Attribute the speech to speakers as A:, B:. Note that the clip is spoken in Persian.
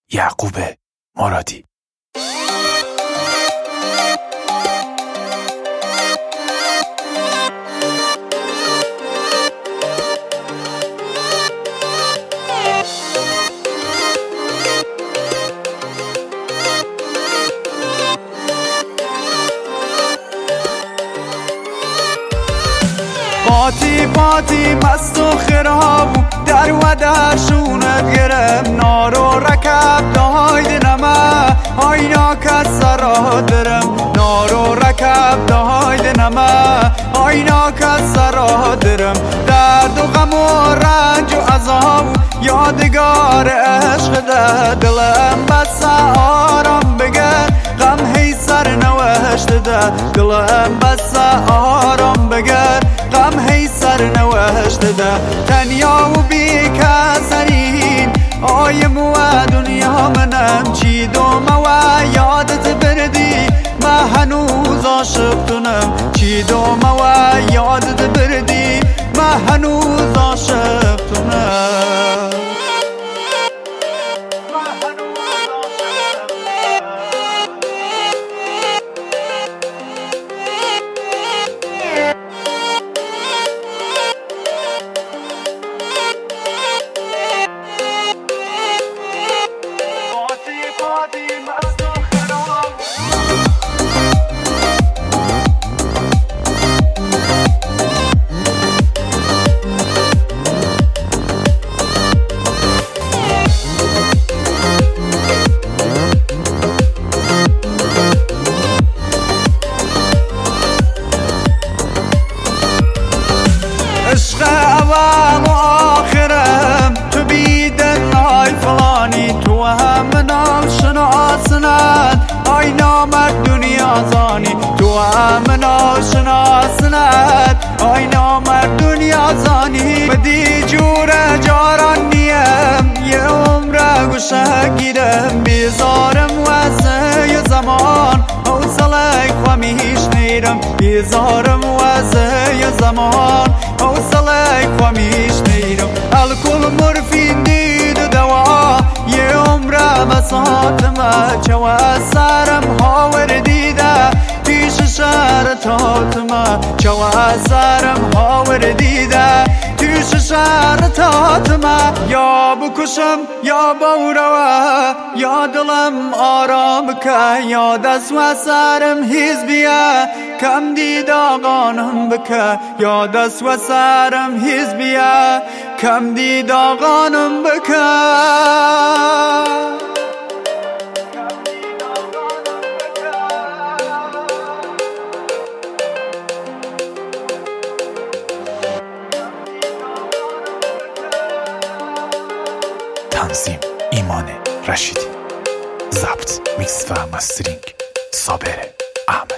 A: یعقوب مرادی.
B: پاتی مست و خرابو در و درشونت گرم نارو رکب داید نما آینا کس را درم نارو رکب داید نما آینا کس را درم درد و غم و رنج و عذاب یادگار عشق ده دلم بس آرام بگه غم هی سر نوشت ده دلم بس آرام بگه غم هی سر نوشت ده تنیا و بی کسرین آیم و دنیا منم چی دوم و یادت بردی ما هنوز عاشقتونم چی دوم و یادت بردی ما هنوز عاشقتونم عشق اول و آخرم تو بیدن های فلانی تو هم ناشناسنت آی نامرد دنیا زانی تو هم ناشناسنت آی نامرد دنیا زانی بدی جور جاران نیم یه عمر گوشه گیرم بیزارم وزه زمان حوصله خوامیش نیرم بیزارم وزه زمان حوصله خوامیش نیرم الکل مرفین دید و دوا یه عمر مساتمه چو سرم هاور دیده پیش شهر تاتمه چو سرم هاور دیده پیش شهر تاتمه یا بکشم یا بوروا یا دلم آرام که یا دست و سرم هیز بیا کم دید آقانم بکه یا دست و سرم هیز بیا کم دید آقانم بکه
A: تنظیم ایمان رشیدی، ضبط میکس و مسترینگ صابر احمد.